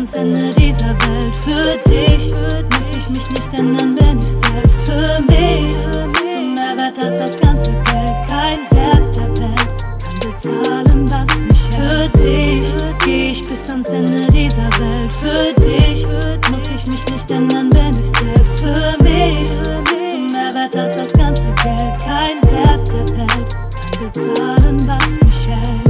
ans Ende dieser Welt. Für dich muss ich mich nicht ändern, denn ich selbst. Für mich bist du mehr wert als das ganze Geld. Kein Wert der Welt kann bezahlen, was mich hält. Für dich geh ich bis ans Ende dieser Welt. Für dich muss ich mich nicht ändern, denn ich selbst. Für mich bist du mehr wert als das ganze Geld. Kein Wert der Welt kann bezahlen, was mich hält.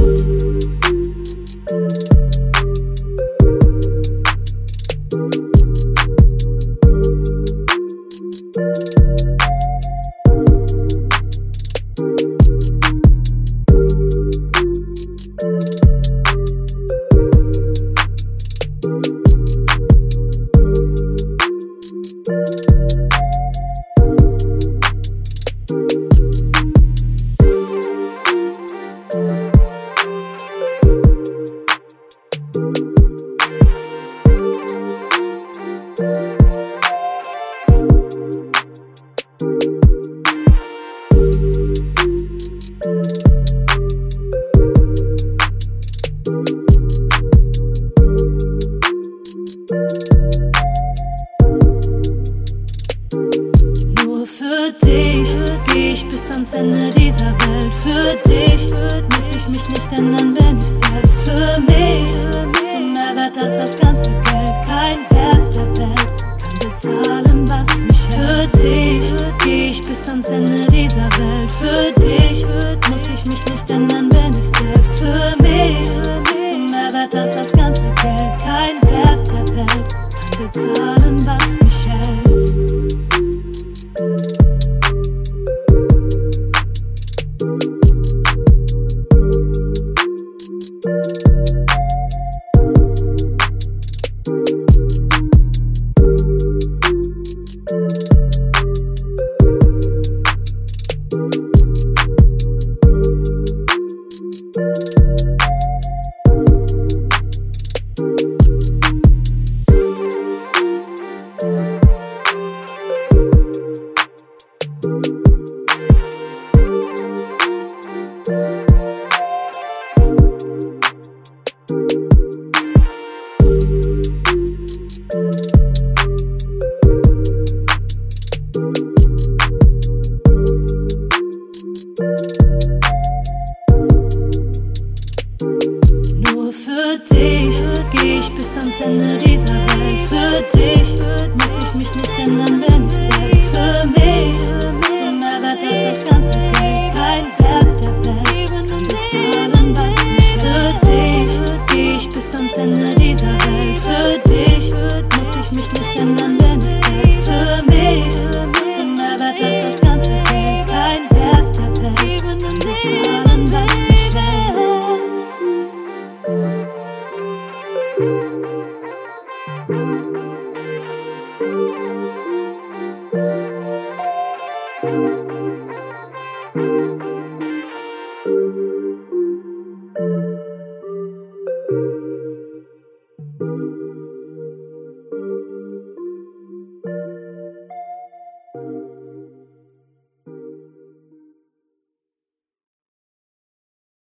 Nur für dich geh ich bis ans Ende dieser Welt. Für dich muss ich mich nicht ändern, denn ich selbst. Für mich bist du mehr wert als das ganze Geld. Kein Wert der Welt kann bezahlen, was mich hält. Für dich geh ich bis ans Ende dieser Welt. Für dich muss ich mich nicht ändern, denn ich selbst. Für mich bist du mehr wert als das ganze Geld. Kein Wert der Welt kann bezahlen, was mich hält. Nur für dich geh ich bis ans Ende dieser Welt. Für dich muss ich mich nicht ändern, denn ich selbst. Für mich bist du mehr wert als das ganze Geld. Kein Wert der Welt kann bezahlen,